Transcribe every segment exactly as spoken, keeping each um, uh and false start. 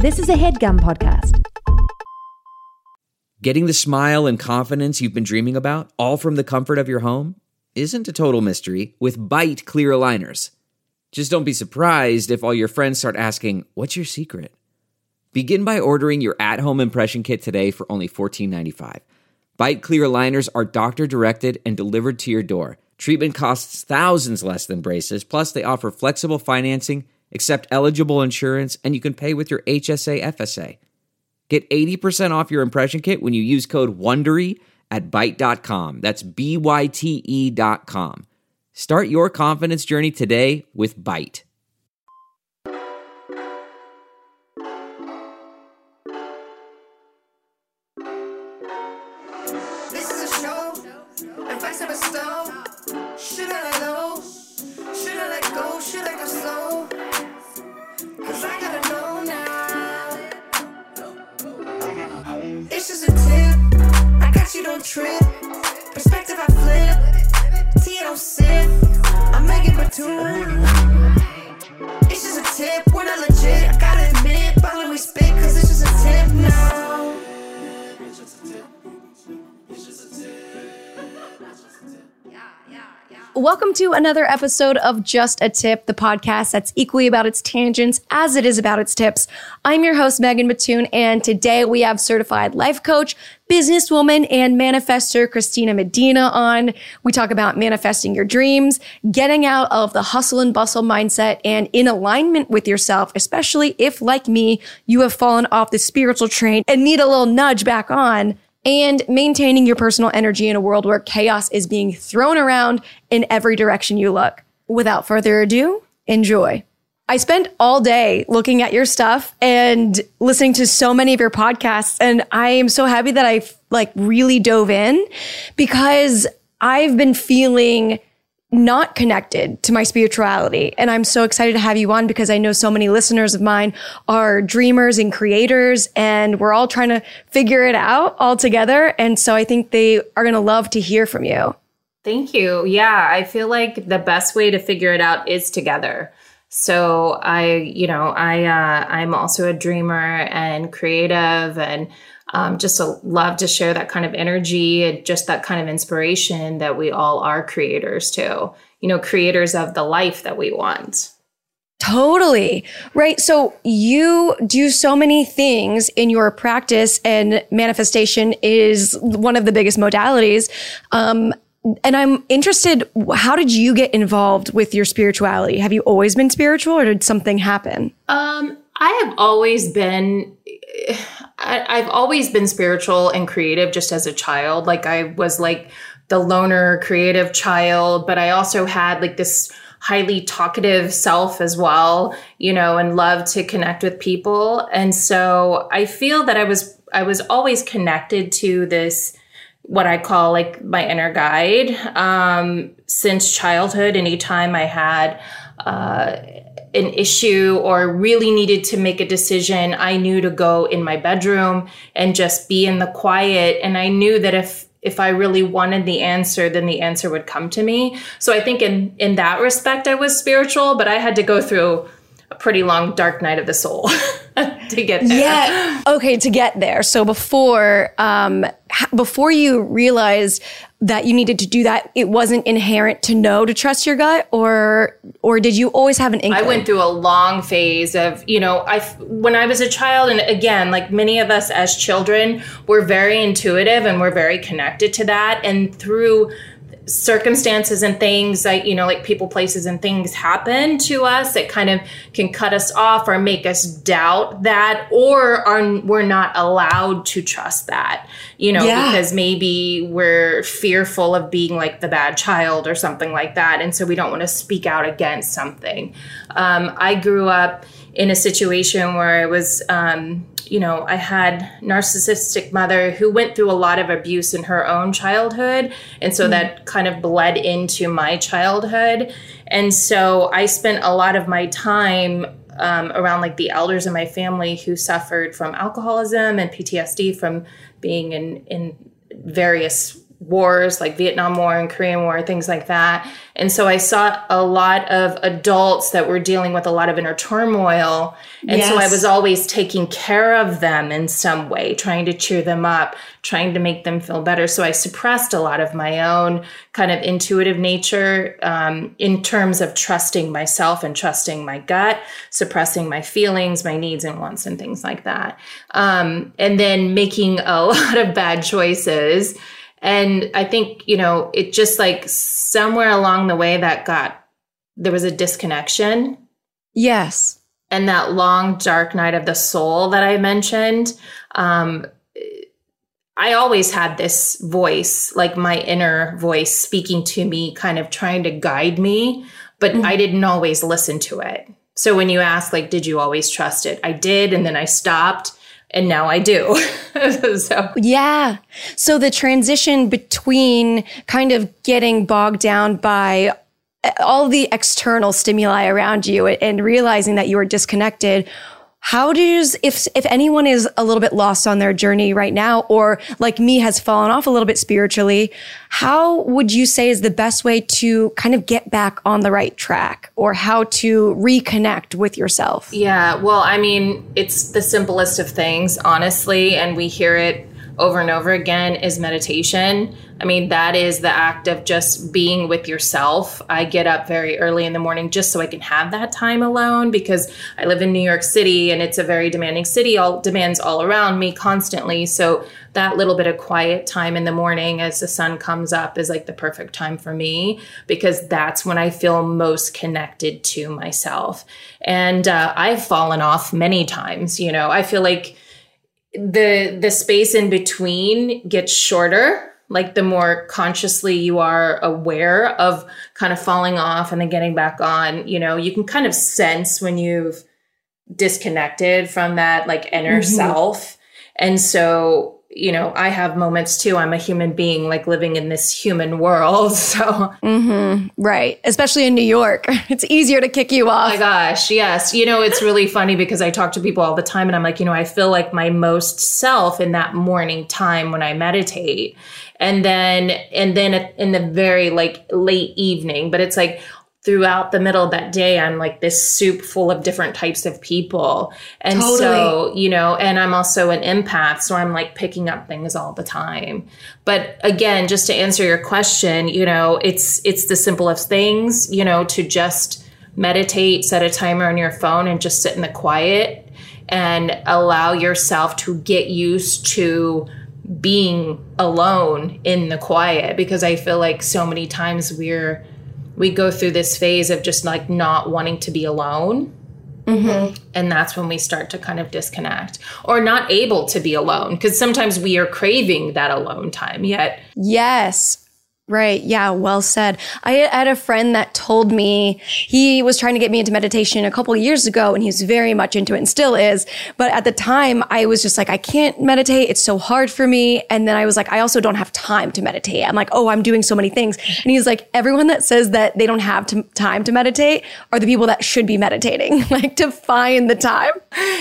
This is a HeadGum podcast. Getting the smile and confidence you've been dreaming about, all from the comfort of your home, isn't a total mystery with Byte clear aligners. Just don't be surprised if all your friends start asking, "What's your secret?" Begin by ordering your at-home impression kit today for only fourteen ninety-five. Byte clear aligners are doctor-directed and delivered to your door. Treatment costs thousands less than braces, plus they offer flexible financing, accept eligible insurance, and you can pay with your H S A F S A. Get eighty percent off your impression kit when you use code WONDERY at byte dot com. That's B Y T E dot com. Start your confidence journey today with Byte. This is a show, advice of a stone. Should I let go? Should I let go? Should I go slow? Cause I gotta know now. It's just a tip, I got you, don't trip. Perspective I flip, tea I don't sip. I'm making Batoon. It's just a tip, we're not legit. I gotta admit, but when we spit, cause it's just a tip now. It's just a tip. It's just a tip. Welcome to another episode of Just a Tip, the podcast that's equally about its tangents as it is about its tips. I'm your host, Megan Batoon, and today we have certified life coach, businesswoman, and manifestor Christina Medina on. We talk about manifesting your dreams, getting out of the hustle and bustle mindset, and in alignment with yourself, especially if, like me, you have fallen off the spiritual train and need a little nudge back on. And maintaining your personal energy in a world where chaos is being thrown around in every direction you look. Without further ado, enjoy. I spent all day looking at your stuff and listening to so many of your podcasts, and I am so happy that I like really dove in because I've been feeling not connected to my spirituality. And I'm so excited to have you on because I know so many listeners of mine are dreamers and creators, and we're all trying to figure it out all together. And so I think they are going to love to hear from you. Thank you. Yeah, I feel like the best way to figure it out is together. So I, you know, I, uh, I'm also a dreamer and creative, and Um, just to love to share that kind of energy and just that kind of inspiration that we all are creators too, you know, creators of the life that we want. Totally. Right. So you do so many things in your practice, and manifestation is one of the biggest modalities. Um, and I'm interested, how did you get involved with your spirituality? Have you always been spiritual, or did something happen? Um, I have always been... I, I've always been spiritual and creative just as a child. Like I was like the loner creative child, but I also had like this highly talkative self as well, you know, and loved to connect with people. And so I feel that I was, I was always connected to this, what I call like my inner guide, um, since childhood. Anytime I had, uh, an issue or really needed to make a decision, I knew to go in my bedroom and just be in the quiet. And I knew that if if I really wanted the answer, then the answer would come to me. So I think in, in that respect, I was spiritual, but I had to go through a pretty long dark night of the soul to get there. Yeah. Okay, to get there. So before um, ha- before you realized that you needed to do that, it wasn't inherent to know to trust your gut, or or did you always have an inkling? I went through a long phase of, you know, I when I was a child, and again, like many of us as children, we're very intuitive and we're very connected to that. And through circumstances and things like, you know, like people, places, and things happen to us that kind of can cut us off or make us doubt that, or are we're not allowed to trust that, you know, yeah. because maybe we're fearful of being like the bad child or something like that. And so we don't want to speak out against something. Um, I grew up in a situation where I was, um, you know, I had narcissistic mother who went through a lot of abuse in her own childhood. And so mm-hmm. that kind of bled into my childhood. And so I spent a lot of my time um, around like the elders in my family who suffered from alcoholism and P T S D from being in, in various wars like Vietnam War and Korean War, things like that. And so I saw a lot of adults that were dealing with a lot of inner turmoil. And yes. so I was always taking care of them in some way, trying to cheer them up, trying to make them feel better. So I suppressed a lot of my own kind of intuitive nature um, in terms of trusting myself and trusting my gut, suppressing my feelings, my needs and wants and things like that. Um, and then making a lot of bad choices. And I think, you know, it just like somewhere along the way that got, there was a disconnection. Yes. And that long, dark night of the soul that I mentioned, um, I always had this voice, like my inner voice speaking to me, kind of trying to guide me, but mm-hmm. I didn't always listen to it. So when you ask, like, did you always trust it? I did. And then I stopped. And now I do. so yeah. So the transition between kind of getting bogged down by all the external stimuli around you and realizing that you are disconnected. How does, if if anyone is a little bit lost on their journey right now, or like me has fallen off a little bit spiritually, how would you say is the best way to kind of get back on the right track, or how to reconnect with yourself? Yeah, well, I mean, it's the simplest of things, honestly, and we hear it over and over again, is meditation. I mean, that is the act of just being with yourself. I get up very early in the morning just so I can have that time alone, because I live in New York City and it's a very demanding city, all demands all around me constantly. So that little bit of quiet time in the morning as the sun comes up is like the perfect time for me, because that's when I feel most connected to myself. And uh, I've fallen off many times. You know, I feel like the the space in between gets shorter, like the more consciously you are aware of kind of falling off and then getting back on. You know, you can kind of sense when you've disconnected from that like inner mm-hmm. self. And so, you know, I have moments too. I'm a human being, like living in this human world. So, mm-hmm. right. Especially in New York, it's easier to kick you off. Oh my gosh. Yes. You know, it's really funny because I talk to people all the time and I'm like, you know, I feel like my most self in that morning time when I meditate. And then, and then in the very like late evening, but it's like throughout the middle of that day, I'm like this soup full of different types of people. And totally. So, you know, and I'm also an empath. So I'm like picking up things all the time. But again, just to answer your question, you know, it's, it's the simplest things, you know, to just meditate, set a timer on your phone and just sit in the quiet and allow yourself to get used to being alone in the quiet. Because I feel like so many times we're, we go through this phase of just like not wanting to be alone. Mm-hmm. And that's when we start to kind of disconnect or not able to be alone, because sometimes we are craving that alone time yet. Yes. Right. Yeah. Well said. I had a friend that told me he was trying to get me into meditation a couple of years ago, and he's very much into it and still is. But at the time I was just like, I can't meditate. It's so hard for me. And then I was like, I also don't have time to meditate. I'm like, oh, I'm doing so many things. And he's like, everyone that says that they don't have to, time to meditate are the people that should be meditating, like to find the time.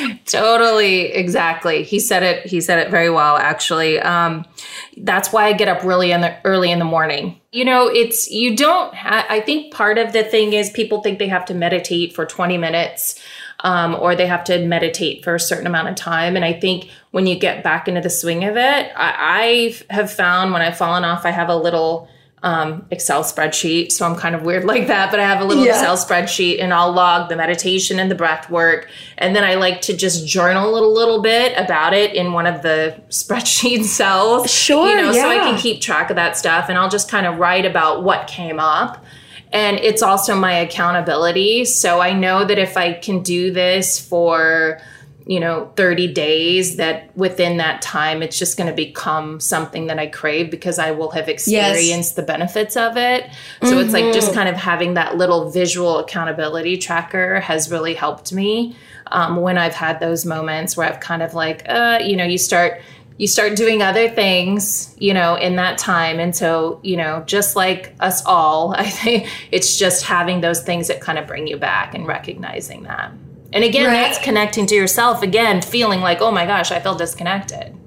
Totally. Exactly. He said it. He said it very well, actually. Um, that's why I get up really in the early in the morning. You know, it's, you don't, ha- I think part of the thing is people think they have to meditate for twenty minutes, um, or they have to meditate for a certain amount of time. And I think when you get back into the swing of it, I, I have found when I've fallen off, I have a little um, Excel spreadsheet. So I'm kind of weird like that, but I have a little yeah. Excel spreadsheet and I'll log the meditation and the breath work. And then I like to just journal a little bit about it in one of the spreadsheet cells. Sure. You know, yeah. so I can keep track of that stuff, and I'll just kind of write about what came up. And it's also my accountability. So I know that if I can do this for, you know, thirty days, that within that time, it's just going to become something that I crave because I will have experienced yes. the benefits of it. So mm-hmm. it's like just kind of having that little visual accountability tracker has really helped me um, when I've had those moments where I've kind of like, uh, you know, you start you start doing other things, you know, in that time. And so, you know, just like us all, I think it's just having those things that kind of bring you back and recognizing that. And again, right. that's connecting to yourself again, feeling like, oh my gosh, I feel disconnected.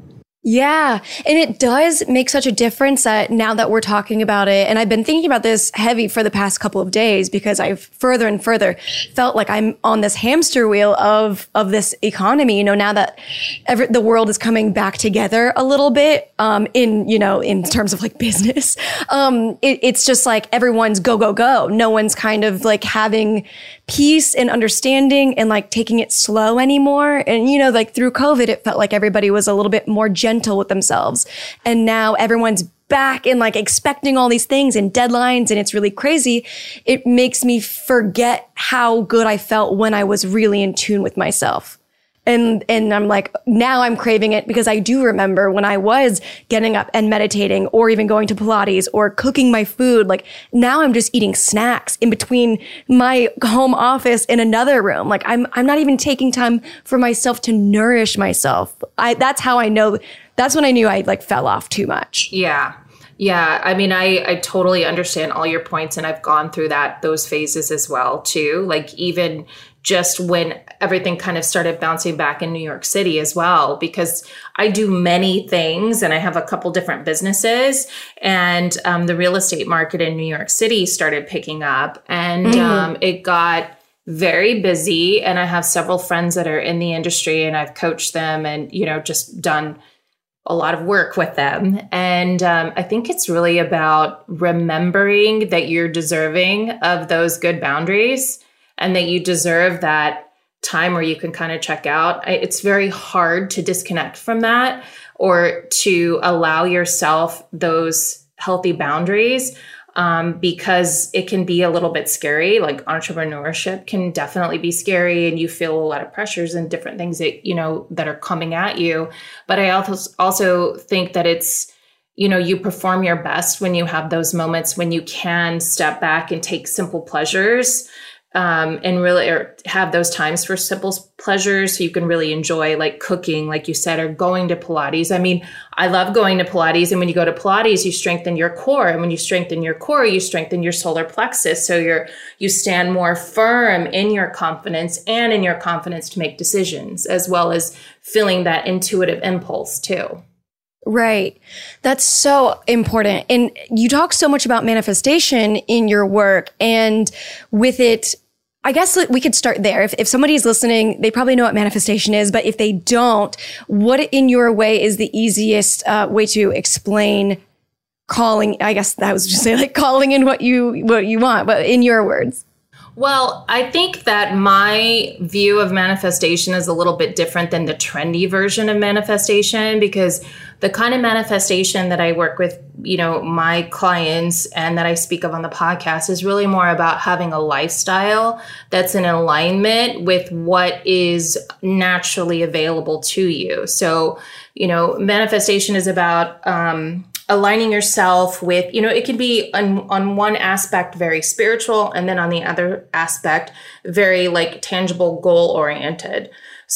Yeah. And it does make such a difference that now that we're talking about it, and I've been thinking about this heavy for the past couple of days because I've further and further felt like I'm on this hamster wheel of, of this economy, you know, now that every, the world is coming back together a little bit, um, in, you know, in terms of like business. Um, it, it's just like everyone's go, go, go. No one's kind of like having peace and understanding and like taking it slow anymore. And, you know, like through COVID, it felt like everybody was a little bit more gentle with themselves. And now everyone's back and like expecting all these things and deadlines. And it's really crazy. It makes me forget how good I felt when I was really in tune with myself. And, and I'm like, now I'm craving it because I do remember when I was getting up and meditating or even going to Pilates or cooking my food. Like now I'm just eating snacks in between my home office in another room. Like I'm, I'm not even taking time for myself to nourish myself. I, that's how I know, that's when I knew I like fell off too much. Yeah. Yeah. I mean, I, I totally understand all your points, and I've gone through that, those phases as well too. Like even just when everything kind of started bouncing back in New York City as well, because I do many things and I have a couple different businesses, and um, the real estate market in New York City started picking up, and mm-hmm. um, it got very busy. And I have several friends that are in the industry, and I've coached them and, you know, just done a lot of work with them. And um, I think it's really about remembering that you're deserving of those good boundaries, and that you deserve that time where you can kind of check out. It's very hard to disconnect from that or to allow yourself those healthy boundaries, um, because it can be a little bit scary. Like entrepreneurship can definitely be scary, and you feel a lot of pressures and different things that, you know, that are coming at you. But I also also think that it's, you know, you perform your best when you have those moments when you can step back and take simple pleasures. Um, and really or have those times for simple pleasures so you can really enjoy, like cooking, like you said, or going to Pilates. I mean, I love going to Pilates. And when you go to Pilates, you strengthen your core. And when you strengthen your core, you strengthen your solar plexus. So you're, you stand more firm in your confidence and in your confidence to make decisions, as well as feeling that intuitive impulse too. Right. That's so important. And you talk so much about manifestation in your work, and with it, I guess we could start there. If, if somebody's listening, they probably know what manifestation is, but if they don't, what in your way is the easiest uh, way to explain calling? I guess that was just say like calling in what you, what you want, but in your words. Well, I think that my view of manifestation is a little bit different than the trendy version of manifestation, because the kind of manifestation that I work with, you know, my clients and that I speak of on the podcast is really more about having a lifestyle that's in alignment with what is naturally available to you. So, you know, manifestation is about, um, aligning yourself with, you know, it can be on, on one aspect very spiritual, and then on the other aspect very like tangible, goal oriented.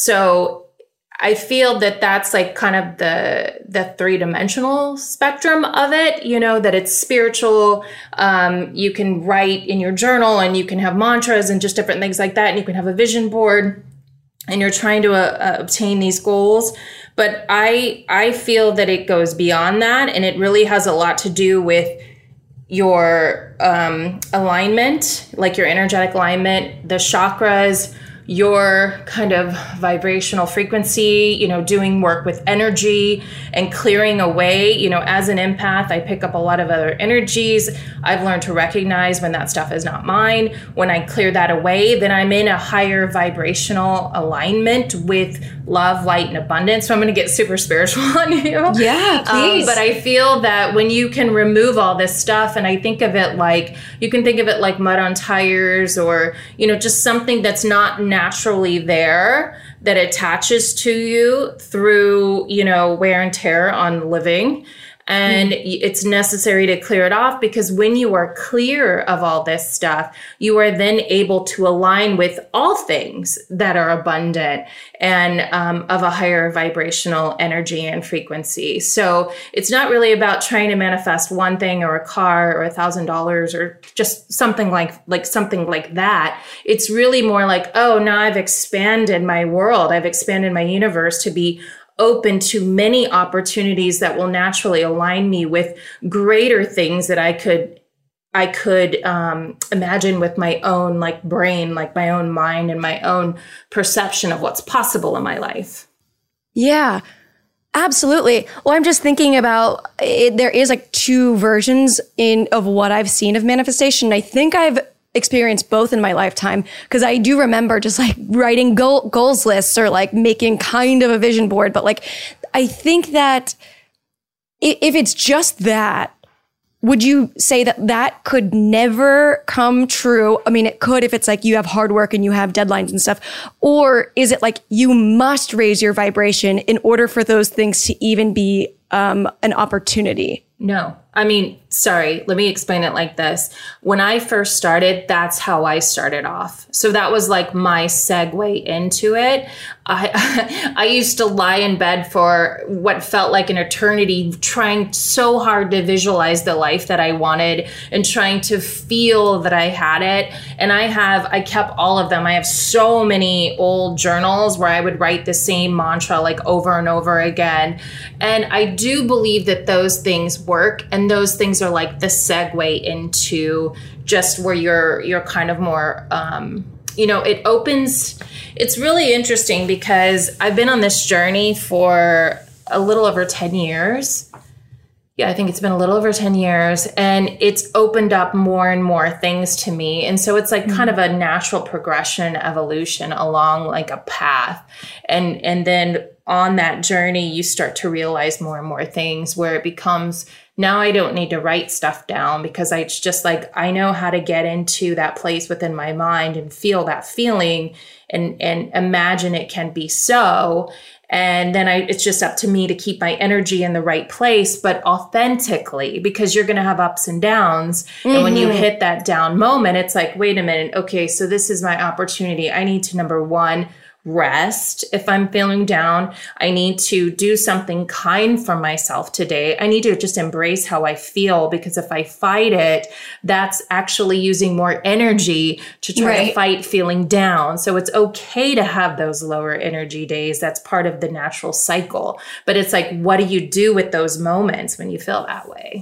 So I feel that that's like kind of the the three dimensional spectrum of it, you know, that it's spiritual. Um, you can write in your journal, and you can have mantras and just different things like that. And you can have a vision board, and you're trying to uh, obtain these goals. But I I feel that it goes beyond that, and it really has a lot to do with your um, alignment, like your energetic alignment, the chakras, your kind of vibrational frequency, you know, doing work with energy and clearing away. You know, as an empath, I pick up a lot of other energies. I've learned to recognize when that stuff is not mine. When I clear that away, then I'm in a higher vibrational alignment with love, light, and abundance. So I'm going to get super spiritual on you. Yeah, please. Um, but I feel that when you can remove all this stuff, and I think of it like, you can think of it like mud on tires, or, you know, just something that's not naturally there that attaches to you through, you know, wear and tear on living. And mm. it's necessary to clear it off, because when you are clear of all this stuff, you are then able to align with all things that are abundant and um, of a higher vibrational energy and frequency. So it's not really about trying to manifest one thing or a car or a thousand dollars or just something like, like something like that. It's really more like, oh, now I've expanded my world. I've expanded my universe to be open to many opportunities that will naturally align me with greater things that I could I could um, imagine with my own like brain, like my own mind and my own perception of what's possible in my life. Yeah, absolutely. Well, I'm just thinking about it. There is like two versions in of what I've seen of manifestation. I think I've experienced both in my lifetime, because I do remember just like writing goal, goals lists or like making kind of a vision board. But like, I think that if it's just that, would you say that that could never come true? I mean, it could if it's like you have hard work and you have deadlines and stuff. Or is it like you must raise your vibration in order for those things to even be um, an opportunity? No. I mean, sorry, let me explain it like this. When I first started, that's how I started off. So that was like my segue into it. I I used to lie in bed for what felt like an eternity, trying so hard to visualize the life that I wanted and trying to feel that I had it. And I have, I kept all of them. I have so many old journals where I would write the same mantra like over and over again. And I do believe that those things work. And those things are like the segue into just where you're, you're kind of more, um, you know, it opens, it's really interesting because I've been on this journey for a little over ten years. Yeah, I think it's been a little over ten years, and it's opened up more and more things to me. And so it's like mm-hmm. kind of a natural progression, evolution along like a path. And, and then on that journey, you start to realize more and more things where it becomes, now I don't need to write stuff down because I, it's just like, I know how to get into that place within my mind and feel that feeling and, and imagine it can be so. And then I, it's just up to me to keep my energy in the right place, but authentically, because you're going to have ups and downs. Mm-hmm. And when you hit that down moment, it's like, wait a minute. Okay, so this is my opportunity. I need to, number one, rest. If I'm feeling down, I need to do something kind for myself today. I need to just embrace how I feel, because if I fight it, that's actually using more energy to try right. to fight feeling down. So it's okay to have those lower energy days. That's part of the natural cycle. But it's like, what do you do with those moments when you feel that way?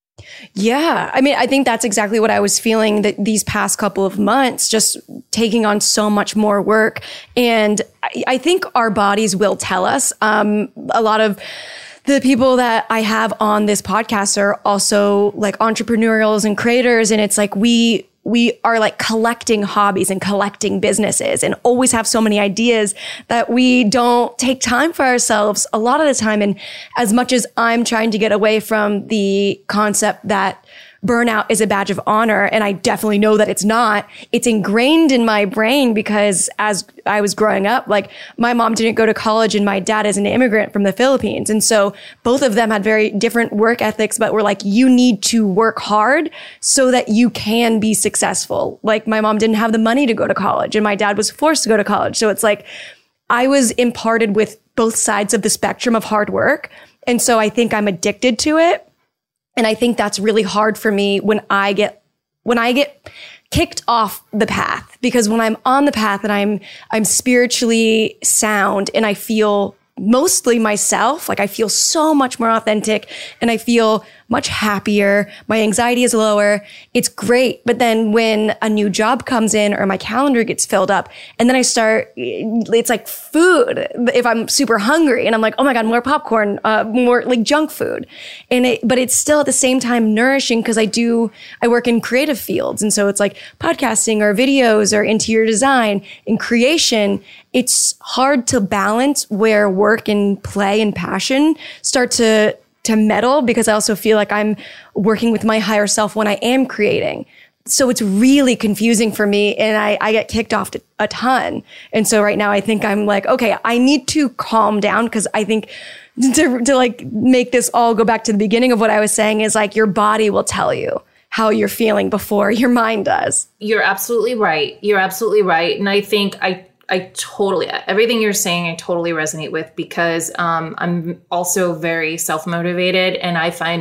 Yeah. I mean, I think that's exactly what I was feeling that these past couple of months, just taking on so much more work. And I, I think our bodies will tell us. Um, a lot of the people that I have on this podcast are also like entrepreneurials and creators. And it's like, we, we are like collecting hobbies and collecting businesses and always have so many ideas that we don't take time for ourselves a lot of the time. And as much as I'm trying to get away from the concept that burnout is a badge of honor, and I definitely know that it's not, it's ingrained in my brain because as I was growing up, like my mom didn't go to college and my dad is an immigrant from the Philippines. And so both of them had very different work ethics, but were like, you need to work hard so that you can be successful. Like my mom didn't have the money to go to college and my dad was forced to go to college. So it's like, I was imparted with both sides of the spectrum of hard work. And so I think I'm addicted to it. And I think that's really hard for me when I get, when I get kicked off the path, because when I'm on the path and I'm, I'm spiritually sound and I feel mostly myself, like I feel so much more authentic and I feel much happier. My anxiety is lower. It's great. But then when a new job comes in or my calendar gets filled up and then I start, it's like food. If I'm super hungry and I'm like, oh my God, more popcorn, uh, more like junk food. And it, but it's still at the same time nourishing because I do, I work in creative fields. And so it's like podcasting or videos or interior design and creation. It's hard to balance where work and play and passion start to to meddle, because I also feel like I'm working with my higher self when I am creating. So it's really confusing for me and I, I get kicked off a ton. And so right now I think I'm like, okay, I need to calm down, because I think to, to like make this all go back to the beginning of what I was saying is like your body will tell you how you're feeling before your mind does. You're absolutely right. You're absolutely right. And I think I I totally, everything you're saying, I totally resonate with, because um, I'm also very self-motivated and I find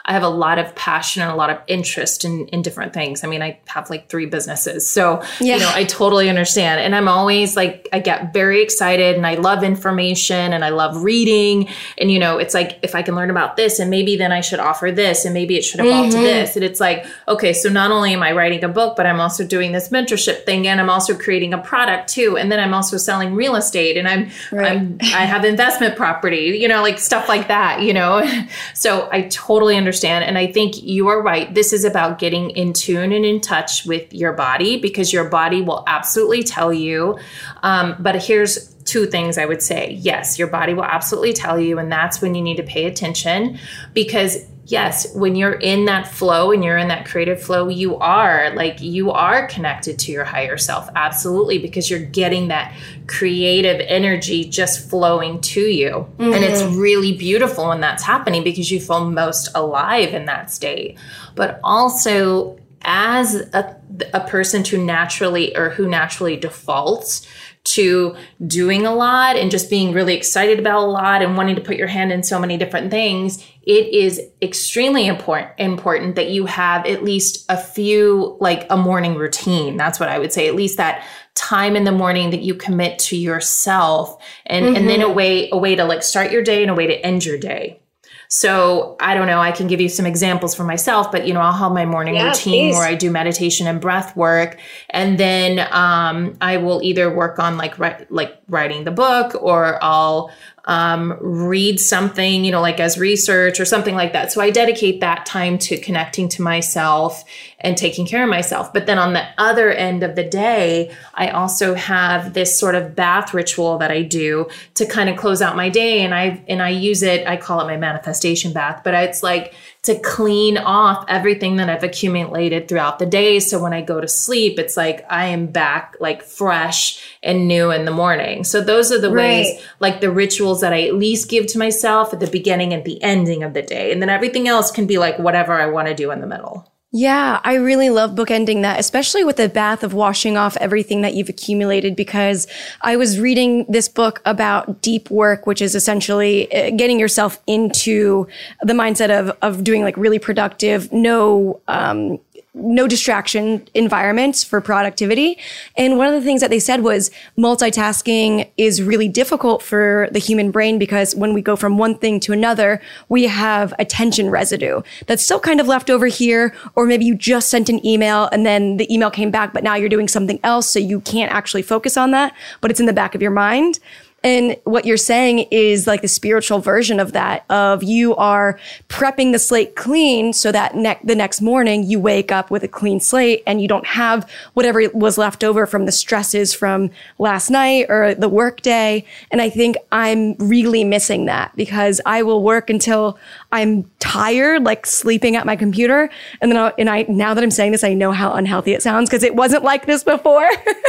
I have a lot of passion and a lot of interest in, in different things. I mean, I have like three businesses. So, yeah. you know, I totally understand. And I'm always like, I get very excited and I love information and I love reading. And, you know, it's like, if I can learn about this and maybe then I should offer this and maybe it should evolve mm-hmm. to this. And it's like, okay, so not only am I writing a book, but I'm also doing this mentorship thing and I'm also creating a product too. And then I'm also selling real estate and I'm, right. I'm I have investment property, you know, like stuff like that, you know. So I totally understand. And I think you are right. This is about getting in tune and in touch with your body because your body will absolutely tell you. Um, but here's two things I would say. Yes, your body will absolutely tell you. And that's when you need to pay attention because yes, when you're in that flow and you're in that creative flow, you are like, you are connected to your higher self. Absolutely. Because you're getting that creative energy just flowing to you. Mm-hmm. And it's really beautiful when that's happening because you feel most alive in that state. But also as a, a person to naturally or who naturally defaults to doing a lot and just being really excited about a lot and wanting to put your hand in so many different things, it is extremely important important that you have at least a few, like a morning routine. That's what I would say, at least that time in the morning that you commit to yourself and, mm-hmm. and then a way, a way to like start your day and a way to end your day. So I don't know, I can give you some examples for myself, but, you know, I'll have my morning yeah, routine please. Where I do meditation and breath work. And then um, I will either work on like, ri- like writing the book or I'll um, read something, you know, like as research or something like that. So I dedicate that time to connecting to myself and taking care of myself. But then on the other end of the day, I also have this sort of bath ritual that I do to kind of close out my day. And I, and I use it, I call it my manifestation bath, but it's like to clean off everything that I've accumulated throughout the day. So when I go to sleep, it's like I am back like fresh and new in the morning. So those are the right. ways, like the rituals that I at least give to myself at the beginning and the ending of the day. And then everything else can be like whatever I want to do in the middle. Yeah, I really love bookending that, especially with the bath of washing off everything that you've accumulated, because I was reading this book about deep work, which is essentially getting yourself into the mindset of, of doing like really productive, no, um, no distraction environments for productivity. And one of the things that they said was multitasking is really difficult for the human brain because when we go from one thing to another, we have attention residue that's still kind of left over here. Or maybe you just sent an email and then the email came back, but now you're doing something else. So you can't actually focus on that, but it's in the back of your mind. And what you're saying is like the spiritual version of that, of you are prepping the slate clean so that ne- the next morning you wake up with a clean slate and you don't have whatever was left over from the stresses from last night or the work day. And I think I'm really missing that because I will work until I'm tired, like sleeping at my computer. And then, I'll, and I, now that I'm saying this, I know how unhealthy it sounds because it wasn't like this before,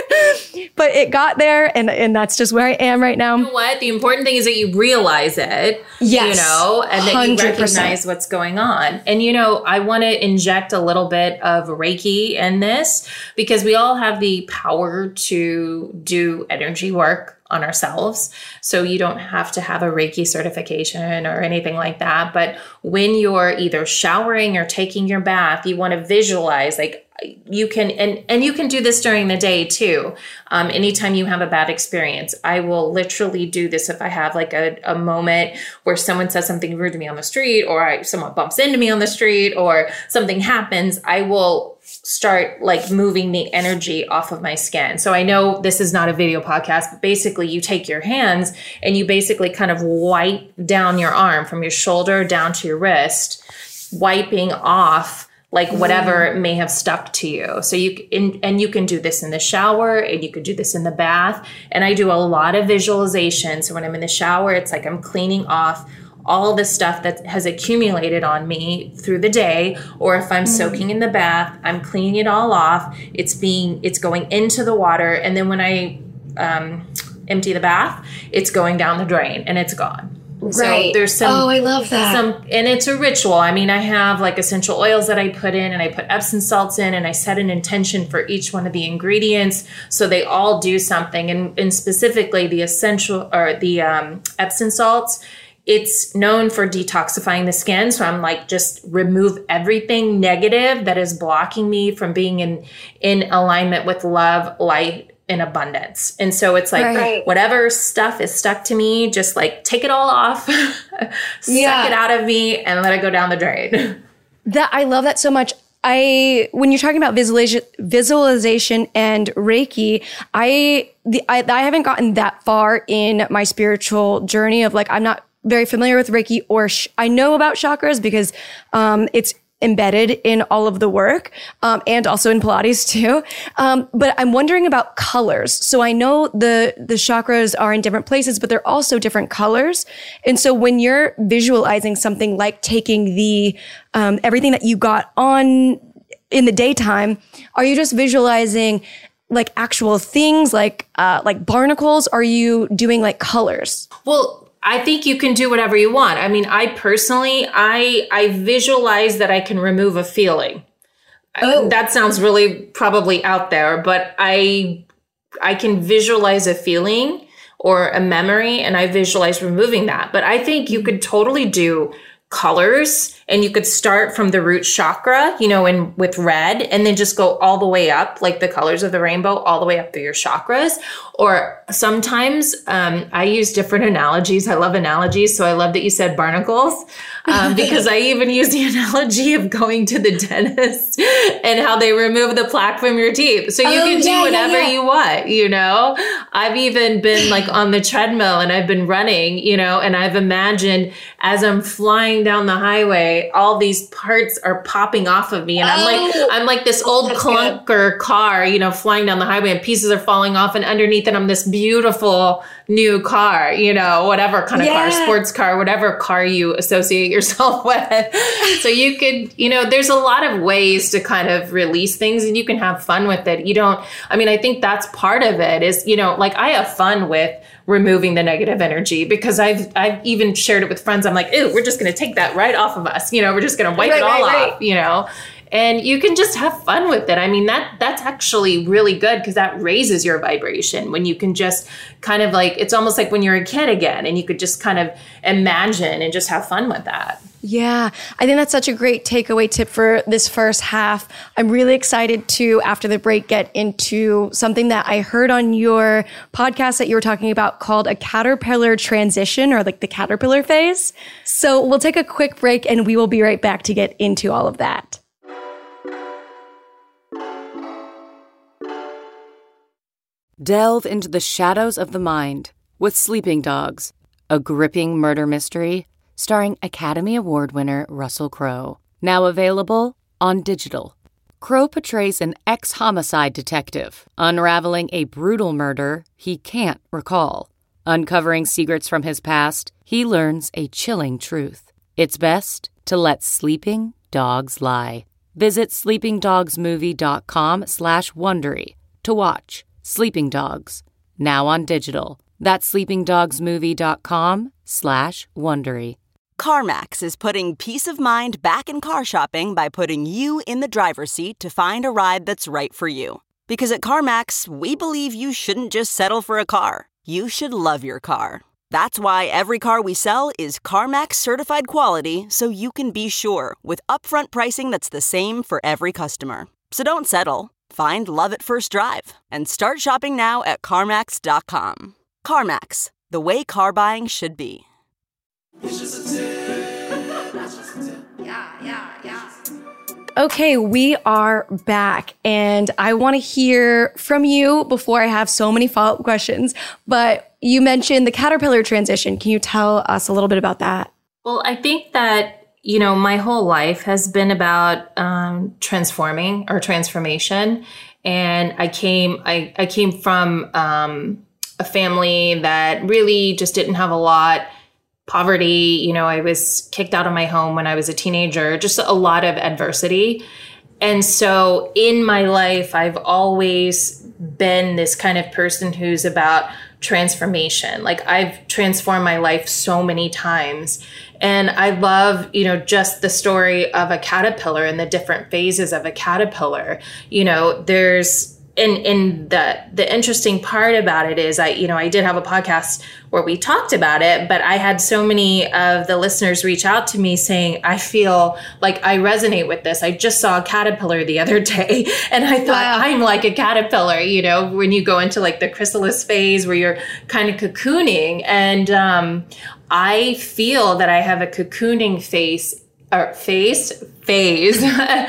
but it got there and, and that's just where I am right now. You know what? The important thing is that you realize it, yes, you know, and that one hundred percent. You recognize what's going on. And, you know, I want to inject a little bit of Reiki in this because we all have the power to do energy work on ourselves. So you don't have to have a Reiki certification or anything like that. But when you're either showering or taking your bath, you want to visualize like you can, and, and you can do this during the day too. Um, anytime you have a bad experience, I will literally do this if I have like a, a moment where someone says something rude to me on the street, or I, someone bumps into me on the street, or something happens, I will start like moving the energy off of my skin. So I know this is not a video podcast, but basically you take your hands and you basically kind of wipe down your arm from your shoulder down to your wrist, wiping off like whatever may have stuck to you. So you in, and you can do this in the shower and you can do this in the bath. And I do a lot of visualization. So when I'm in the shower, it's like I'm cleaning off all the stuff that has accumulated on me through the day. Or if I'm mm-hmm. soaking in the bath, I'm cleaning it all off. It's being, it's going into the water. And then when I um, empty the bath, it's going down the drain and it's gone. Right. So there's some, oh, I love that. Some, and it's a ritual. I mean, I have like essential oils that I put in, and I put Epsom salts in, and I set an intention for each one of the ingredients. So they all do something. And, and specifically the essential or the um, Epsom salts it's known for detoxifying the skin. So I'm like, just remove everything negative that is blocking me from being in, in alignment with love, light, and abundance. And so it's like, Right. whatever stuff is stuck to me, just like take it all off, suck Yeah. it out of me, and let it go down the drain. That I love that so much. I when you're talking about visualization, visualization and Reiki, I the I, I haven't gotten that far in my spiritual journey of like I'm not very familiar with Reiki or sh- I know about chakras because um, it's embedded in all of the work um, and also in Pilates too. Um, but I'm wondering about colors. So I know the the chakras are in different places, but they're also different colors. And so when you're visualizing something like taking the um, everything that you got on in the daytime, are you just visualizing like actual things like uh, like barnacles? Are you doing like colors? Well, I think you can do whatever you want. I mean, I personally, I I visualize that I can remove a feeling. Oh. That sounds really probably out there, but I I can visualize a feeling or a memory, and I visualize removing that. But I think you could totally do colors, and you could start from the root chakra, you know, in with red, and then just go all the way up, like the colors of the rainbow, all the way up through your chakras. Or sometimes um, I use different analogies. I love analogies, so I love that you said barnacles, um, because I even use the analogy of going to the dentist and how they remove the plaque from your teeth. So you Oh, can do yeah, yeah, whatever yeah. you want, you know? I've even been like on the treadmill and I've been running, you know, and I've imagined as I'm flying down the highway, all these parts are popping off of me. And I'm like, Oh. I'm like this old that's clunker car, you know, flying down the highway and pieces are falling off. And underneath it, I'm this beautiful new car, you know, whatever kind of car, Yeah. sports car, whatever car you associate yourself with. So you could, you know, there's a lot of ways to kind of release things and you can have fun with it. You don't, I mean, I think that's part of it is, you know, like I have fun with removing the negative energy because I've, I've even shared it with friends. I'm like, ew, we're just going to take that right off of us. You know, we're just going to wipe Right, it all right, right. off, you know? And you can just have fun with it. I mean, that that's actually really good because that raises your vibration when you can just kind of like, it's almost like when you're a kid again and you could just kind of imagine and just have fun with that. Yeah, I think that's such a great takeaway tip for this first half. I'm really excited to, after the break, get into something that I heard on your podcast that you were talking about called a caterpillar transition or like the caterpillar phase. So we'll take a quick break and we will be right back to get into all of that. Delve into the shadows of the mind with Sleeping Dogs, a gripping murder mystery starring Academy Award winner Russell Crowe. Now available on digital. Crowe portrays an ex-homicide detective unraveling a brutal murder he can't recall. Uncovering secrets from his past, he learns a chilling truth. It's best to let sleeping dogs lie. Visit sleepingdogsmovie.com slash Wondery to watch Sleeping Dogs, now on digital. That's sleepingdogsmovie.com slash Wondery. CarMax is putting peace of mind back in car shopping by putting you in the driver's seat to find a ride that's right for you. Because at CarMax, we believe you shouldn't just settle for a car. You should love your car. That's why every car we sell is CarMax certified quality, so you can be sure with upfront pricing that's the same for every customer. So don't settle. Find love at first drive and start shopping now at CarMax dot com. CarMax, the way car buying should be. Okay, we are back and I want to hear from you before I have so many follow-up questions. But you mentioned the caterpillar transition. Can you tell us a little bit about that? Well, I think that, you know, my whole life has been about um, transforming or transformation. And I came, I, I came from um, a family that really just didn't have a lot. Poverty, you know, I was kicked out of my home when I was a teenager, just a lot of adversity. And so in my life, I've always been this kind of person who's about transformation. Like I've transformed my life so many times. And I love, you know, just the story of a caterpillar and the different phases of a caterpillar. You know, there's and and the the interesting part about it is I, you know, I did have a podcast where we talked about it, but I had so many of the listeners reach out to me saying, I feel like I resonate with this. I just saw a caterpillar the other day and I thought wow. I'm like a caterpillar, you know, when you go into like the chrysalis phase where you're kind of cocooning. And um, I feel that I have a cocooning phase or phase phase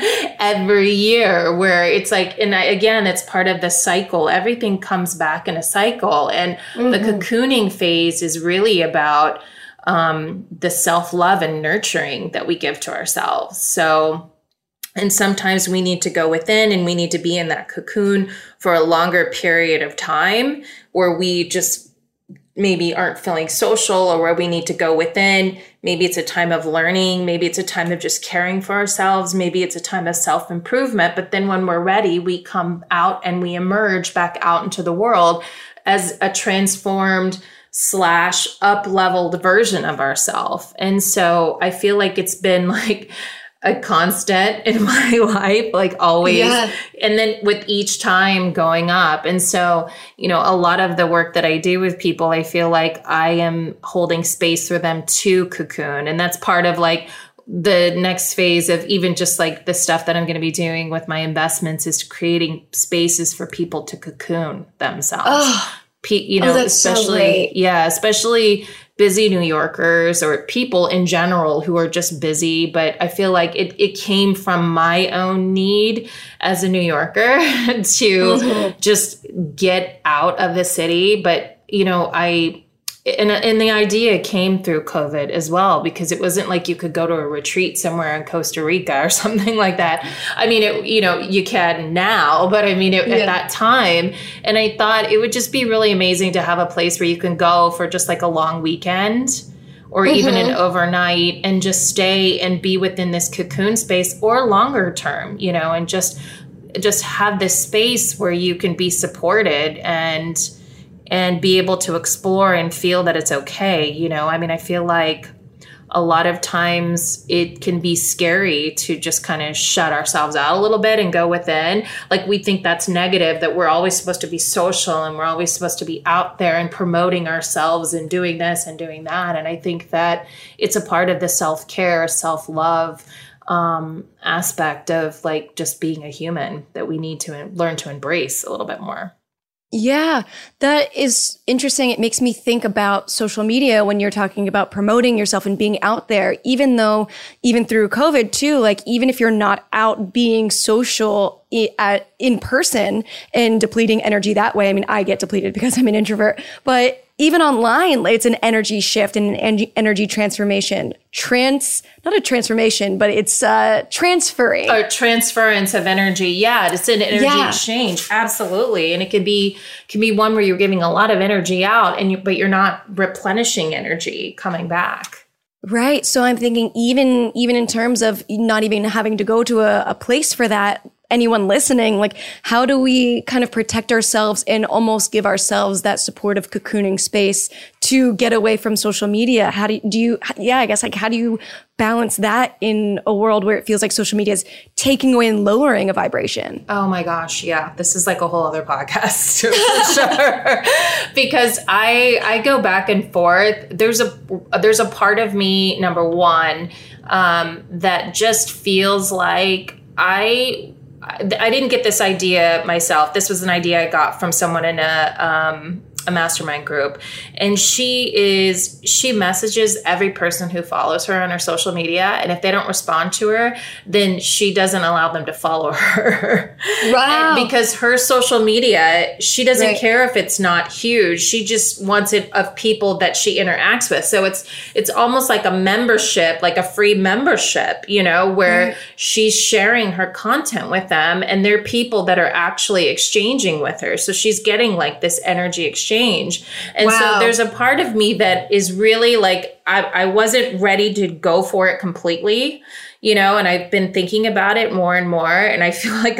every year where it's like, and I, again, it's part of the cycle. Everything comes back in a cycle. And mm-hmm. the cocooning phase is really about um, the self-love and nurturing that we give to ourselves. So, and sometimes we need to go within and we need to be in that cocoon for a longer period of time where we just maybe aren't feeling social, or where we need to go within. Maybe it's a time of learning. Maybe it's a time of just caring for ourselves. Maybe it's a time of self-improvement. But then when we're ready, we come out and we emerge back out into the world as a transformed slash up-leveled version of ourselves. And so I feel like it's been like a constant in my life, like always. Yeah. And then with each time going up. And so, you know, a lot of the work that I do with people, I feel like I am holding space for them to cocoon. And that's part of like the next phase of even just like the stuff that I'm going to be doing with my investments is creating spaces for people to cocoon themselves. Oh. You know, oh, especially, so yeah, especially busy New Yorkers or people in general who are just busy. But I feel like it, it came from my own need as a New Yorker to mm-hmm. just get out of the city. But, you know, I, and, and the idea came through COVID as well, because it wasn't like you could go to a retreat somewhere in Costa Rica or something like that. I mean, it, you know, you can now, but I mean, it, yeah. at that time. And I thought it would just be really amazing to have a place where you can go for just like a long weekend or mm-hmm. even an overnight and just stay and be within this cocoon space, or longer term, you know, and just, just have this space where you can be supported and and be able to explore and feel that it's okay. You know, I mean, I feel like a lot of times it can be scary to just kind of shut ourselves out a little bit and go within. Like we think that's negative, that we're always supposed to be social and we're always supposed to be out there and promoting ourselves and doing this and doing that. And I think that it's a part of the self-care, self-love um, aspect of like just being a human that we need to learn to embrace a little bit more. Yeah, that is interesting. It makes me think about social media when you're talking about promoting yourself and being out there, even though, even through COVID too, like even if you're not out being social i- at, in person and depleting energy that way. I mean, I get depleted because I'm an introvert, but even online, it's an energy shift and an energy transformation. Trans, not a transformation, but it's uh, transferring. Or transference of energy. Yeah, it's an energy yeah. exchange. Absolutely. And it could be can be one where you're giving a lot of energy out, and you, but you're not replenishing energy coming back. Right. So I'm thinking even even in terms of not even having to go to a, a place for that, anyone listening, like how do we kind of protect ourselves and almost give ourselves that supportive cocooning space to get away from social media? How do you, do you, yeah, I guess like how do you balance that in a world where it feels like social media is taking away and lowering a vibration? Oh my gosh. Yeah. This is like a whole other podcast for sure. Because I, I go back and forth. There's a, there's a part of me, number one, um, that just feels like I, I didn't get this idea myself. This was an idea I got from someone in a um, a mastermind group. And she is, she messages every person who follows her on her social media. And if they don't respond to her, then she doesn't allow them to follow her. Wow. And because her social media, she doesn't right. care if it's not huge. She just wants it of people that she interacts with. So it's, it's almost like a membership, like a free membership, you know, where right. she's sharing her content with them and they're people that are actually exchanging with her. So she's getting like this energy exchange. And wow. so there's a part of me that is really like, I, I wasn't ready to go for it completely, you know, and I've been thinking about it more and more. And I feel like I'm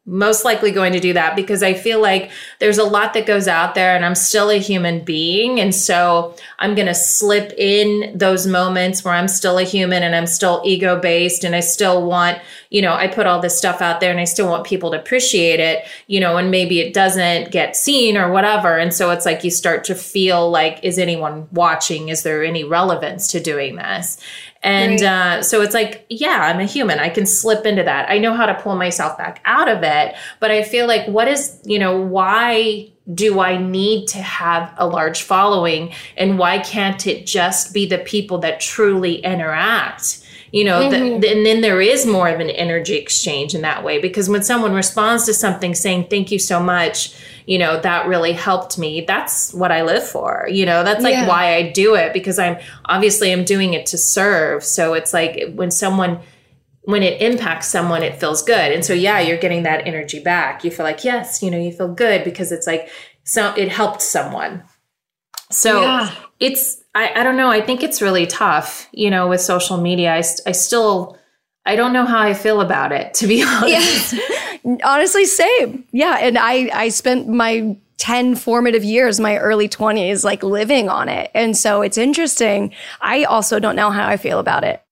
most likely going to do that because I feel like there's a lot that goes out there and I'm still a human being. And so I'm going to slip in those moments where I'm still a human and I'm still ego based and I still want, you know, I put all this stuff out there and I still want people to appreciate it, you know, and maybe it doesn't get seen or whatever. And so it's like you start to feel like, is anyone watching? Is there any relevance to doing this? And right. uh, so it's like, yeah, I'm a human. I can slip into that. I know how to pull myself back out of it. But I feel like what is, you know, why do I need to have a large following? And why can't it just be the people that truly interact? You know, mm-hmm. the, and then there is more of an energy exchange in that way, because when someone responds to something saying, thank you so much, you know, that really helped me. That's what I live for. You know, that's like yeah. why I do it, because I'm obviously I'm doing it to serve. So it's like when someone, when it impacts someone, it feels good. And so, yeah, you're getting that energy back. You feel like, yes, you know, you feel good because it's like, so it helped someone. So yeah. it's, I, I don't know. I think it's really tough, you know, with social media. I, I still, I don't know how I feel about it, to be honest. Yeah. Honestly, same. Yeah. And I, I spent my ten formative years, my early twenties, like living on it. And so it's interesting. I also don't know how I feel about it.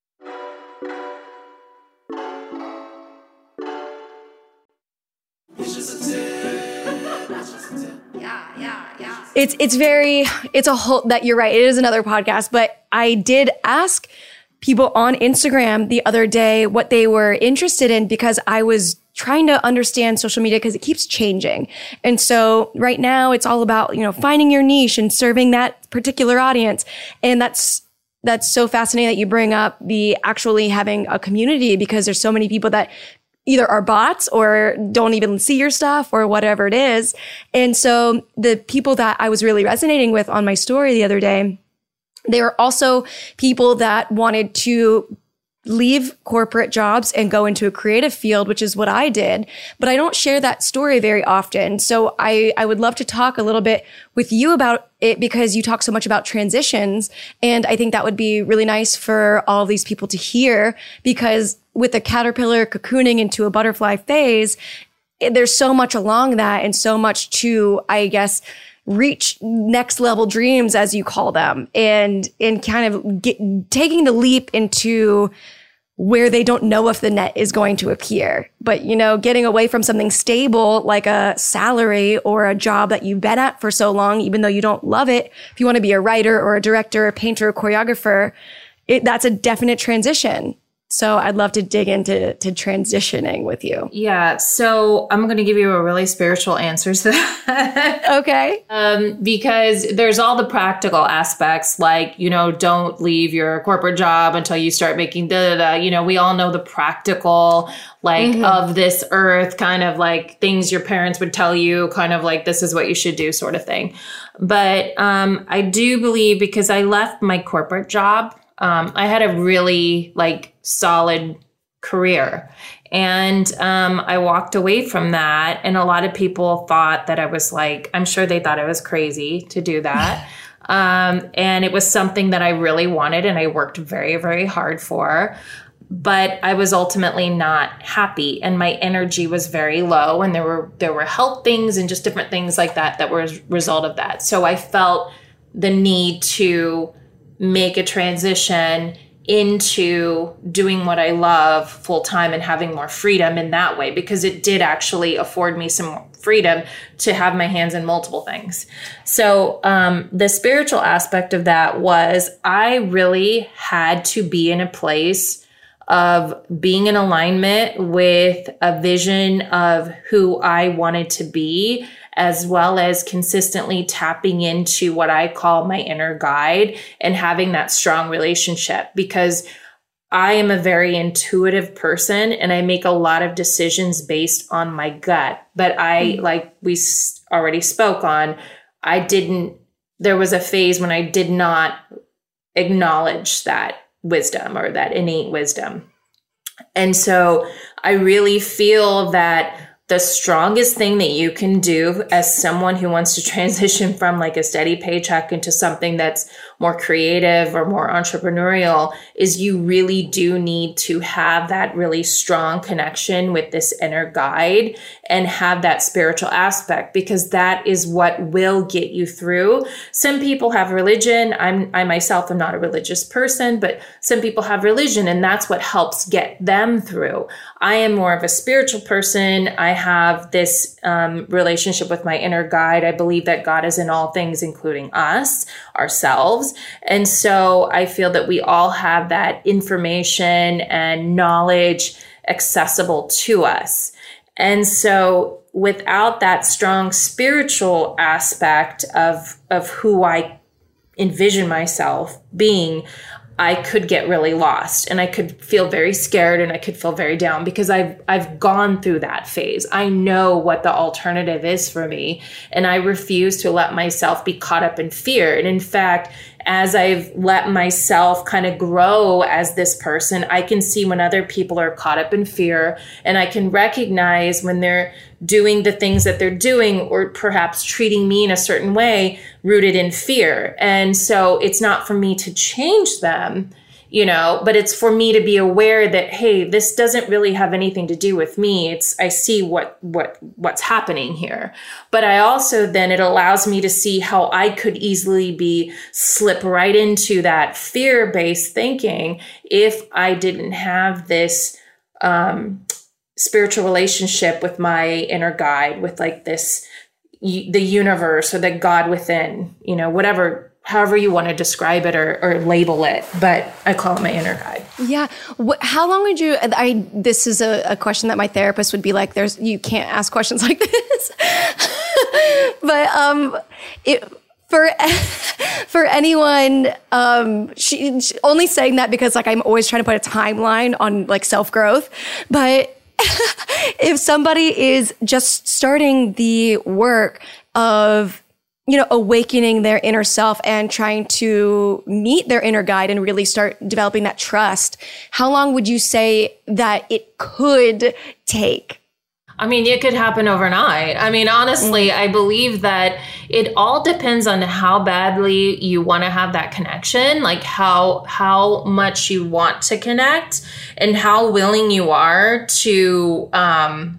It's it's very, it's a whole, that you're right. It is another podcast, but I did ask people on Instagram the other day what they were interested in, because I was trying to understand social media because it keeps changing. And so right now it's all about, you know, finding your niche and serving that particular audience. And that's, that's so fascinating that you bring up the actually having a community, because there's so many people that either are bots or don't even see your stuff or whatever it is. And so the people that I was really resonating with on my story the other day, they were also people that wanted to leave corporate jobs and go into a creative field, which is what I did. But I don't share that story very often. So I, I would love to talk a little bit with you about it, because you talk so much about transitions. And I think that would be really nice for all of these people to hear, because with the caterpillar cocooning into a butterfly phase, there's so much along that and so much to, I guess, reach next level dreams, as you call them, and, and kind of get, taking the leap into where they don't know if the net is going to appear. But, you know, getting away from something stable like a salary or a job that you've been at for so long, even though you don't love it. If you want to be a writer or a director, a painter, or choreographer, it, that's a definite transition. So I'd love to dig into to transitioning with you. Yeah. So I'm going to give you a really spiritual answer to that. Okay. Um, because there's all the practical aspects, like, you know, don't leave your corporate job until you start making da da da. You know, we all know the practical, like, mm-hmm. of this earth, kind of like things your parents would tell you, kind of like, this is what you should do, sort of thing. But um, I do believe, because I left my corporate job, Um, I had a really like solid career, and um, I walked away from that. And a lot of people thought that I was like, I'm sure they thought I was crazy to do that. um, and it was something that I really wanted, and I worked very, very hard for. But I was ultimately not happy, and my energy was very low, and there were there were health things and just different things like that that were a result of that. So I felt the need to make a transition into doing what I love full time and having more freedom in that way, because it did actually afford me some freedom to have my hands in multiple things. So um, the spiritual aspect of that was I really had to be in a place of being in alignment with a vision of who I wanted to be, as well as consistently tapping into what I call my inner guide and having that strong relationship, because I am a very intuitive person and I make a lot of decisions based on my gut. But I, mm-hmm. like we already spoke on, I didn't, there was a phase when I did not acknowledge that wisdom or that innate wisdom. And so I really feel that the strongest thing that you can do as someone who wants to transition from like a steady paycheck into something that's more creative or more entrepreneurial is you really do need to have that really strong connection with this inner guide and have that spiritual aspect, because that is what will get you through. Some people have religion. I'm, I myself am not a religious person, but some people have religion and that's what helps get them through. I am more of a spiritual person. I have this um, relationship with my inner guide. I believe that God is in all things, including us, ourselves. And so I feel that we all have that information and knowledge accessible to us. And so without that strong spiritual aspect of, of who I envision myself being, I could get really lost and I could feel very scared and I could feel very down because I've, I've gone through that phase. I know what the alternative is for me, and I refuse to let myself be caught up in fear. And in fact, as I've let myself kind of grow as this person, I can see when other people are caught up in fear, and I can recognize when they're doing the things that they're doing or perhaps treating me in a certain way rooted in fear. And so it's not for me to change them, you know, but it's for me to be aware that, hey, this doesn't really have anything to do with me. It's, I see what, what, what's happening here. But I also, then it allows me to see how I could easily be slip right into that fear-based thinking if I didn't have this, um, spiritual relationship with my inner guide, with like this, the universe or the God within, you know, whatever, however you want to describe it or, or label it, but I call it my inner guide. Yeah. What, how long would you, I, this is a, a question that my therapist would be like, there's, you can't ask questions like this, but, um, it, For for anyone, um, she, she only saying that because like I'm always trying to put a timeline on like self growth, but if somebody is just starting the work of, you know, awakening their inner self and trying to meet their inner guide and really start developing that trust, how long would you say that it could take? I mean, it could happen overnight. I mean, honestly, mm. I believe that it all depends on how badly you want to have that connection, like how how much you want to connect and how willing you are to, um,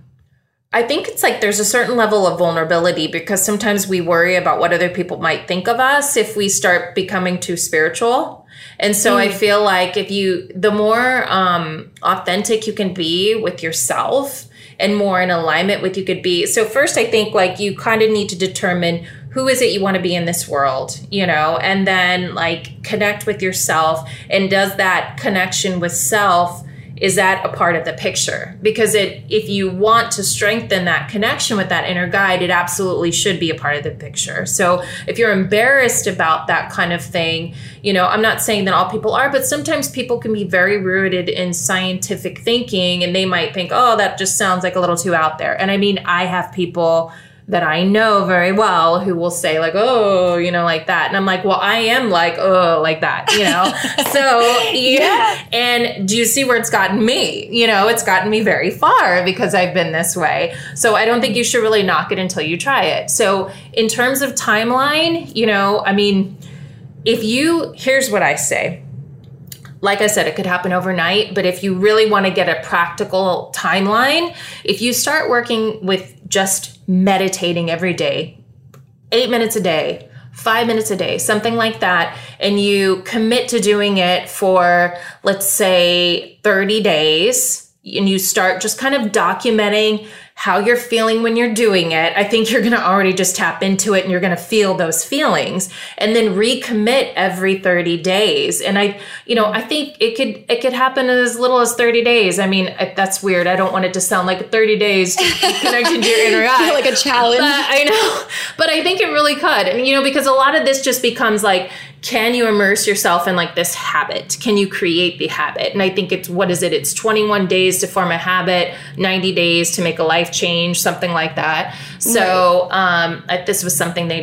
I think it's like there's a certain level of vulnerability because sometimes we worry about what other people might think of us if we start becoming too spiritual. And so mm. I feel like if you, the more um, authentic you can be with yourself, and more in alignment with you could be. So first, I think like you kind of need to determine who is it you want to be in this world, you know, and then like connect with yourself. And does that connection with self, is that a part of the picture? Because it, if you want to strengthen that connection with that inner guide, it absolutely should be a part of the picture. So if you're embarrassed about that kind of thing, you know, I'm not saying that all people are, but sometimes people can be very rooted in scientific thinking and they might think, oh, that just sounds like a little too out there. And I mean, I have people that I know very well who will say like, oh, you know, like that. And I'm like, well, I am like, oh, like that, you know? So, yeah. And do you see where it's gotten me? You know, it's gotten me very far because I've been this way. So I don't think you should really knock it until you try it. So in terms of timeline, you know, I mean, if you, here's what I say. Like I said, it could happen overnight, but if you really want to get a practical timeline, if you start working with just meditating every day, eight minutes a day, five minutes a day, something like that, and you commit to doing it for, let's say, thirty days, and you start just kind of documenting how you're feeling when you're doing it, I think you're going to already just tap into it and you're going to feel those feelings, and then recommit every thirty days. And I, you know, I think it could, it could happen as little as thirty days. I mean, that's weird. I don't want it to sound like thirty days to be connected to your inner guide. Like a challenge. But I know, but I think it really could. And, you know, because a lot of this just becomes like, can you immerse yourself in like this habit? Can you create the habit? And I think it's, what is it? It's twenty-one days to form a habit, ninety days to make a life change, something like that. So um, I, this was something they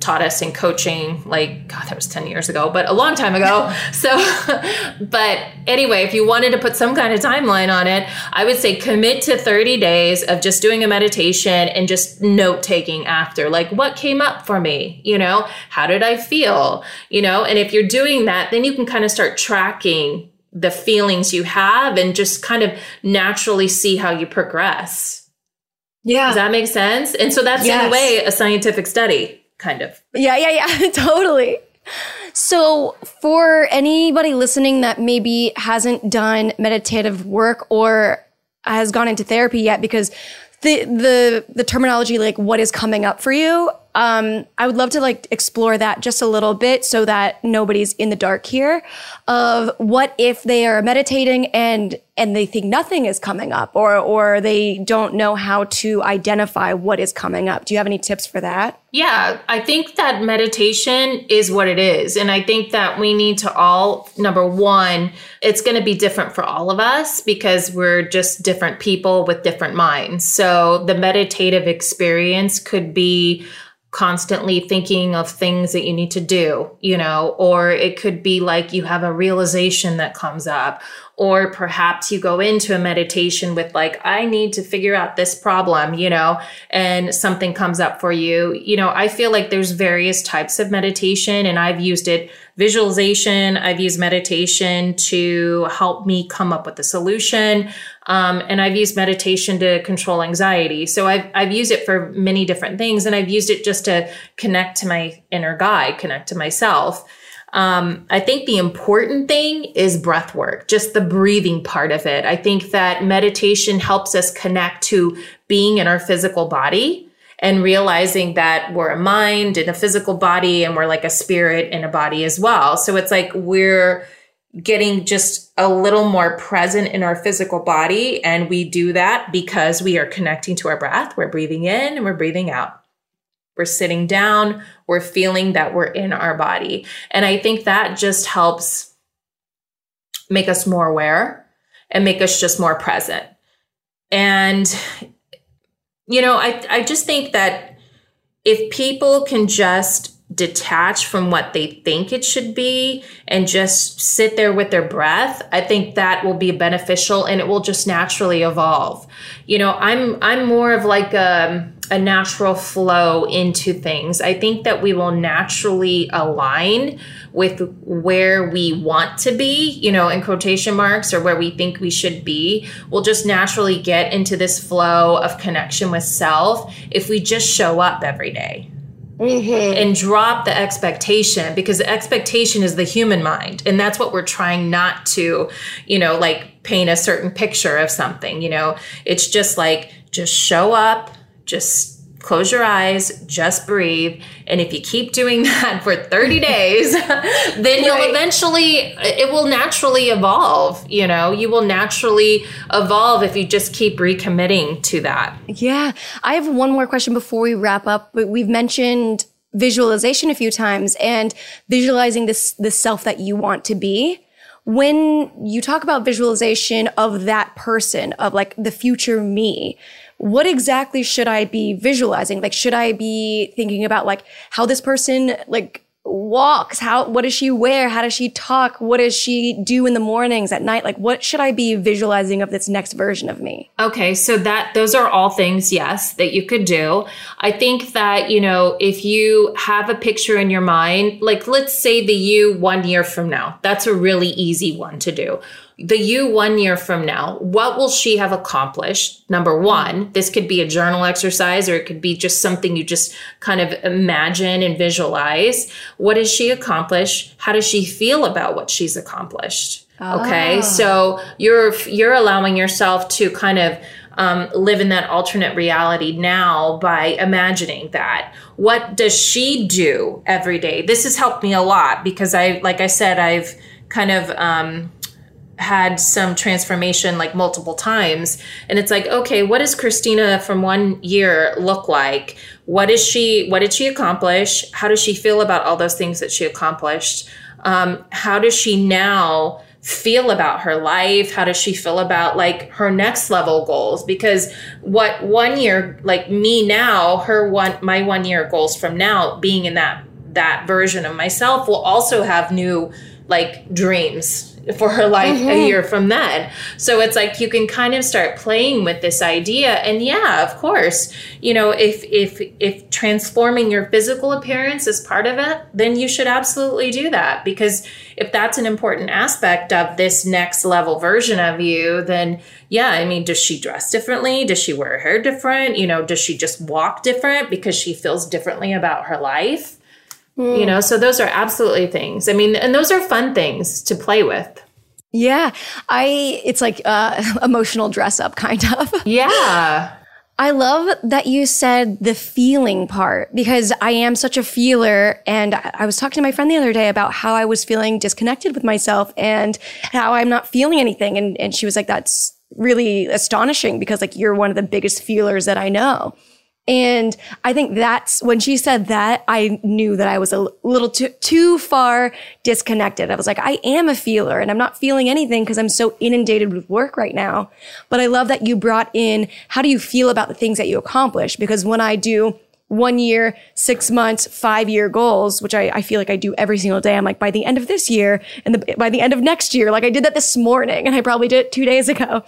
taught us in coaching, like, God, that was ten years ago, but a long time ago. So, but anyway, if you wanted to put some kind of timeline on it, I would say commit to thirty days of just doing a meditation and just note taking after, like, what came up for me? You know, how did I feel? You know, and if you're doing that, then you can kind of start tracking the feelings you have and just kind of naturally see how you progress. Yeah. Does that make sense? And so that's yes. in a way a scientific study, kind of. Yeah, yeah, yeah, totally. So for anybody listening that maybe hasn't done meditative work or has gone into therapy yet, because the the the terminology, like what is coming up for you, um, I would love to like explore that just a little bit so that nobody's in the dark here of what if they are meditating and and they think nothing is coming up, or or they don't know how to identify what is coming up. Do you have any tips for that? Yeah, I think that meditation is what it is. And I think that we need to all, number one, it's going to be different for all of us because we're just different people with different minds. So the meditative experience could be constantly thinking of things that you need to do, you know, or it could be like you have a realization that comes up, or perhaps you go into a meditation with like, I need to figure out this problem, you know, and something comes up for you. You know, I feel like there's various types of meditation, and I've used it, visualization. I've used meditation to help me come up with a solution. Um, and I've used meditation to control anxiety. So I've, I've used it for many different things, and I've used it just to connect to my inner guide, connect to myself. Um, I think the important thing is breath work, just the breathing part of it. I think that meditation helps us connect to being in our physical body and realizing that we're a mind and a physical body, and we're like a spirit in a body as well. So it's like we're getting just a little more present in our physical body. And we do that because we are connecting to our breath. We're breathing in and we're breathing out. We're sitting down, we're feeling that we're in our body. And I think that just helps make us more aware and make us just more present. And, you know, I, I just think that if people can just detach from what they think it should be and just sit there with their breath, I think that will be beneficial, and it will just naturally evolve. You know, I'm I'm more of like a, a natural flow into things. I think that we will naturally align with where we want to be, you know, in quotation marks, or where we think we should be. We'll just naturally get into this flow of connection with self if we just show up every day. Mm-hmm. And drop the expectation, because the expectation is the human mind. And that's what we're trying not to, you know, like paint a certain picture of something, you know, it's just like, just show up, just close your eyes, just breathe. And if you keep doing that for thirty days, then you'll right. eventually, it will naturally evolve. You know, you will naturally evolve if you just keep recommitting to that. Yeah. I have one more question before we wrap up. But we've mentioned visualization a few times, and visualizing this, this self that you want to be. When you talk about visualization of that person, of like the future me, what exactly should I be visualizing? Like, should I be thinking about like how this person like walks? How, what does she wear? How does she talk? What does she do in the mornings, at night? Like, what should I be visualizing of this next version of me? Okay. So that, those are all things, yes, that you could do. I think that, you know, if you have a picture in your mind, like let's say the you one year from now, that's a really easy one to do. The you one year from now, what will she have accomplished? Number one, this could be a journal exercise, or it could be just something you just kind of imagine and visualize. What does she accomplish? How does she feel about what she's accomplished? Oh. Okay. So you're, you're allowing yourself to kind of um, live in that alternate reality now by imagining that. What does she do every day? This has helped me a lot because I, like I said, I've kind of, um, had some transformation like multiple times. And it's like, okay, what does Christina from one year look like? What is she, what did she accomplish? How does she feel about all those things that she accomplished? Um, how does she now feel about her life? How does she feel about like her next level goals? Because what one year, like me now, her one, my one year goals from now being in that, that version of myself will also have new like dreams for her life mm-hmm. a year from then. So it's like you can kind of start playing with this idea. And yeah, of course, you know, if if if transforming your physical appearance is part of it, then you should absolutely do that. Because if that's an important aspect of this next level version of you, then yeah, I mean, does she dress differently? Does she wear her hair different? You know, does she just walk different because she feels differently about her life? You know, so those are absolutely things. I mean, and those are fun things to play with. Yeah. I, it's like uh, emotional dress up kind of. Yeah. I love that you said the feeling part because I am such a feeler. And I was talking to my friend the other day about how I was feeling disconnected with myself and how I'm not feeling anything. And, and she was like, that's really astonishing because like you're one of the biggest feelers that I know. And I think that's when she said that, I knew that I was a little too, too far disconnected. I was like, I am a feeler and I'm not feeling anything because I'm so inundated with work right now. But I love that you brought in, how do you feel about the things that you accomplish? Because when I do one year, six months, five year goals, which I, I feel like I do every single day, I'm like, by the end of this year and the, by the end of next year, like I did that this morning and I probably did it two days ago.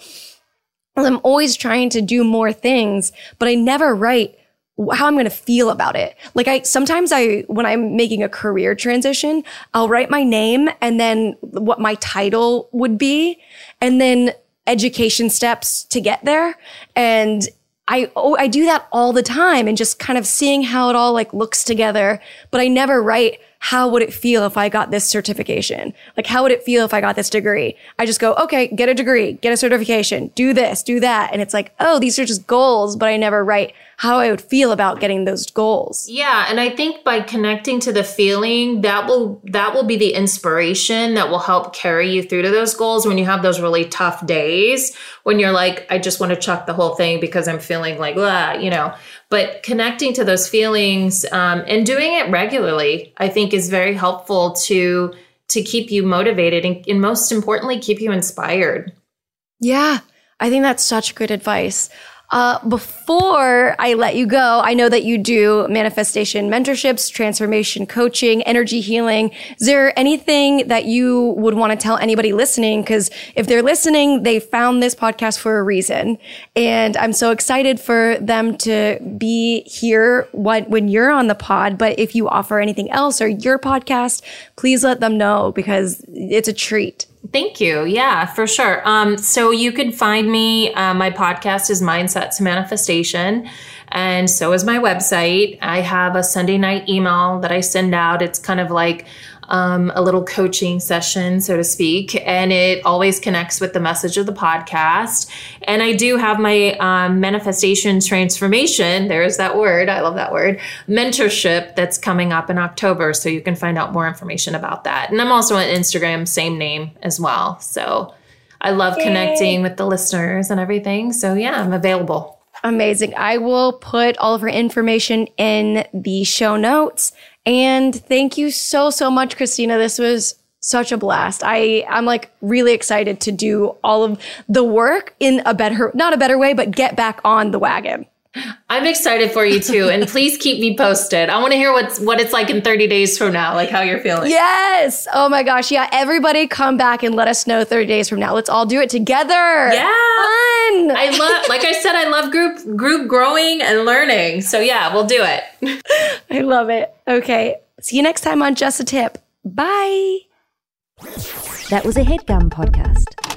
I'm always trying to do more things, but I never write how I'm going to feel about it. Like I, sometimes I, when I'm making a career transition, I'll write my name and then what my title would be and then education steps to get there. And I, oh, I do that all the time and just kind of seeing how it all like looks together, but I never write, how would it feel if I got this certification? Like, how would it feel if I got this degree? I just go, okay, get a degree, get a certification, do this, do that. And it's like, oh, these are just goals, but I never write how I would feel about getting those goals. Yeah. And I think by connecting to the feeling, that will, that will be the inspiration that will help carry you through to those goals when you have those really tough days, when you're like, I just want to chuck the whole thing because I'm feeling like, blah, you know, but connecting to those feelings um, and doing it regularly, I think is very helpful to, to keep you motivated and, and most importantly, keep you inspired. Yeah. I think that's such good advice. Uh, before I let you go, I know that you do manifestation mentorships, transformation coaching, energy healing. Is there anything that you would want to tell anybody listening? Because if they're listening, they found this podcast for a reason. And I'm so excited for them to be here when, when you're on the pod. But if you offer anything else or your podcast, please let them know because it's a treat. Thank you. Yeah, for sure. Um, so you could find me. Uh, my podcast is Mindset to Manifestation. And so is my website. I have a Sunday night email that I send out. It's kind of like um, a little coaching session, so to speak. And it always connects with the message of the podcast. And I do have my um, manifestation transformation. There's that word. I love that word. Mentorship that's coming up in October. So you can find out more information about that. And I'm also on Instagram, same name as well. So I love Yay. connecting with the listeners and everything. So yeah, I'm available. Amazing. I will put all of her information in the show notes. And thank you so, so much, Christina. This was such a blast. I, I'm like really excited to do all of the work in a better, not a better way, but get back on the wagon. I'm excited for you too. And please keep me posted. I want to hear what's, what it's like in thirty days from now, like how you're feeling. Yes. Oh my gosh. Yeah. Everybody come back and let us know thirty days from now. Let's all do it together. Yeah. Fun. I love, like I said, I love group, group growing and learning. So yeah, we'll do it. I love it. Okay. See you next time on Just a Tip. Bye. That was a HeadGum podcast.